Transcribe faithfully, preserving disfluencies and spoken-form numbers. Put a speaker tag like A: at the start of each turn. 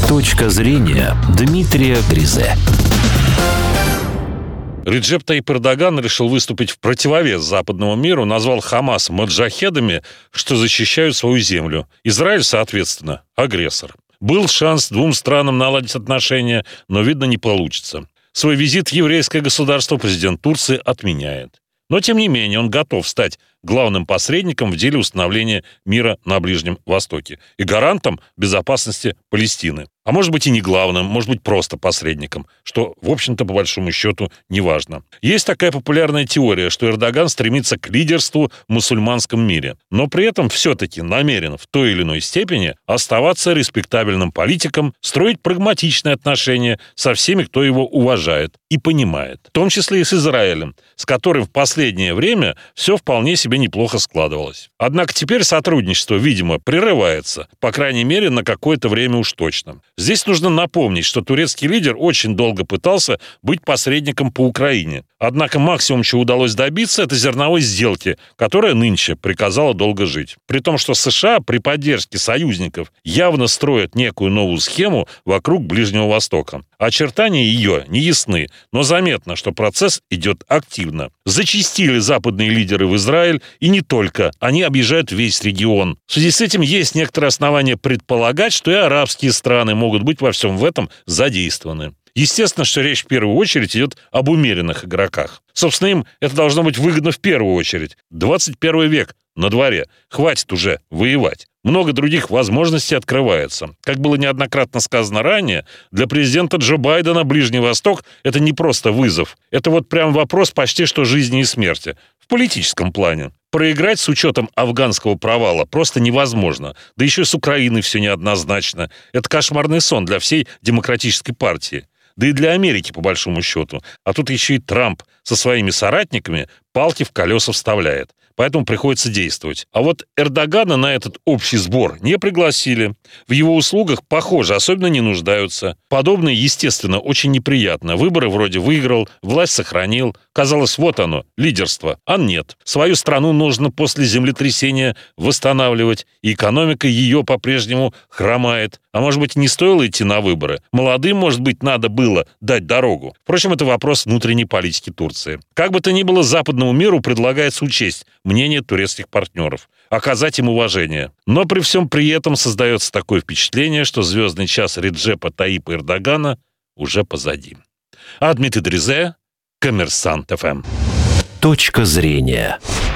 A: Точка зрения Дмитрия Гризе.
B: Реджеп Таyyip Эрдоган решил выступить в противовес западному миру, назвал Хамас маджахедами, что защищают свою землю. Израиль, соответственно, агрессор. Был шанс двум странам наладить отношения, но, видно, не получится. Свой визит в еврейское государство президент Турции отменяет. Но, тем не менее, он готов стать главным посредником в деле установления мира на Ближнем Востоке и гарантом безопасности Палестины. А может быть и не главным, может быть просто посредником, что, в общем-то, по большому счету, не важно. Есть такая популярная теория, что Эрдоган стремится к лидерству в мусульманском мире, но при этом все-таки намерен в той или иной степени оставаться респектабельным политиком, строить прагматичные отношения со всеми, кто его уважает и понимает, в том числе и с Израилем, с которым в последнее время все вполне себе неплохо складывалось. Однако теперь сотрудничество, видимо, прерывается, по крайней мере, на какое-то время уж точно. Здесь нужно напомнить, что турецкий лидер очень долго пытался быть посредником по Украине. Однако максимум, чего удалось добиться, это зерновой сделки, которая нынче приказала долго жить. При том, что США при поддержке союзников явно строят некую новую схему вокруг Ближнего Востока. Очертания ее не ясны, но заметно, что процесс идет активно. Зачастили западные лидеры в Израиль, и не только. Они объезжают весь регион. В связи с этим есть некоторые основания предполагать, что и арабские страны могут быть во всем в этом задействованы. Естественно, что речь в первую очередь идет об умеренных игроках. Собственно, им это должно быть выгодно в первую очередь. двадцать первый век на дворе. Хватит уже воевать. Много других возможностей открывается. Как было неоднократно сказано ранее, для президента Джо Байдена Ближний Восток – это не просто вызов. Это вот прям вопрос почти что жизни и смерти. В политическом плане. Проиграть с учетом афганского провала просто невозможно. Да еще и с Украиной все неоднозначно. Это кошмарный сон для всей демократической партии. Да и для Америки, по большому счету. А тут еще и Трамп со своими соратниками палки в колеса вставляет. Поэтому приходится действовать. А вот Эрдогана на этот общий сбор не пригласили. В его услугах, похоже, особенно не нуждаются. Подобное, естественно, очень неприятно. Выборы вроде выиграл, власть сохранил. Казалось, вот оно, лидерство. А нет. Свою страну нужно после землетрясения восстанавливать. И экономика ее по-прежнему хромает. А может быть, не стоило идти на выборы? Молодым, может быть, надо было дать дорогу. Впрочем, это вопрос внутренней политики Турции. Как бы то ни было, западному миру предлагается учесть мнение турецких партнеров, оказать им уважение. Но при всем при этом создается такое впечатление, что звездный час Реджепа Таyyипа Эрдогана уже позади. А Дмитрий Гризе, Коммерсант ФМ.
A: Точка зрения.